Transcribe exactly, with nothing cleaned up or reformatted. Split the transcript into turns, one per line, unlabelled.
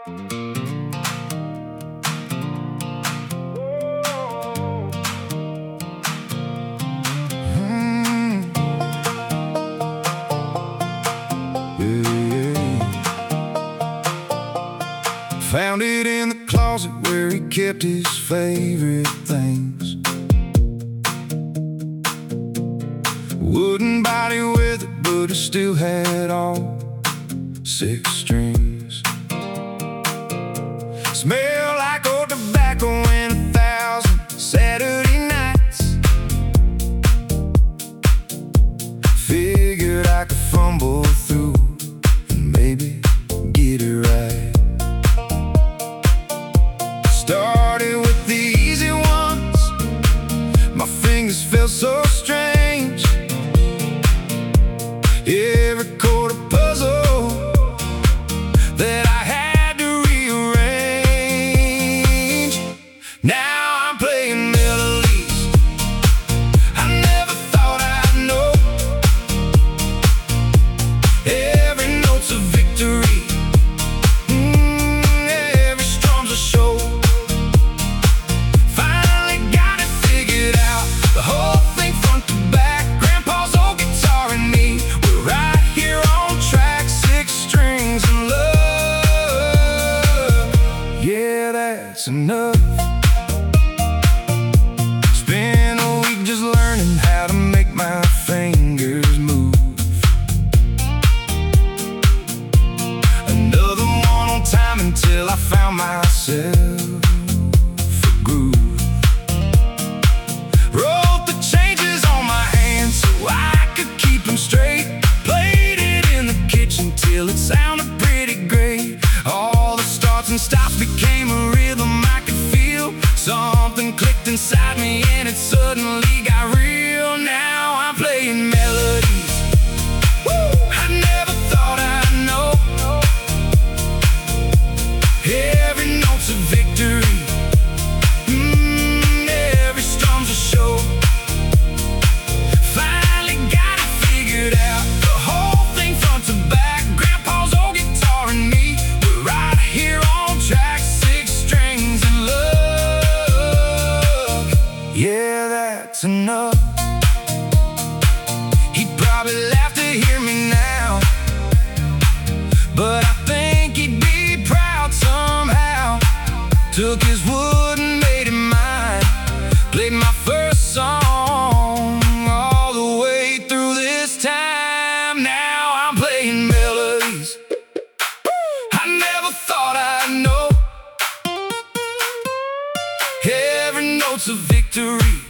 Found it in the closet where he kept his favorite things. Wooden body with it, but it still had all six strings. Smell like old tobacco and a thousand Saturday nights. Figured I could fumble through and maybe get it right. Started with the easy ones. My fingers felt so strange. Every chord a puzzle that I had to rearrange. Now I'm playing melodies I never thought I'd know. Every note's a victory. Mm, every strum's a show. That's enough. Spent a week just learning how to make my fingers move. Another one on time until I found myself a groove. Wrote the changes on my hands so I could keep them straight. Played it in the kitchen till it sounded pretty great. All the starts and stops became a rhythm I could feel. Something clicked inside me and it suddenly got real. Now I'm playing melodies Woo! I never thought I'd know. Every note's a victory. Mm, every strum's a show. Finally got it figured out. The whole thing front to back. Grandpa's old guitar and me, we're right here on track. Six strings and love. Yeah, that's enough. He'd probably laugh to hear me now, but I think he'd be proud somehow. Took his wood and made it mine. Played my first song all the way through this time. Now I'm playing melodies I never thought I'd know. Every note's a victory.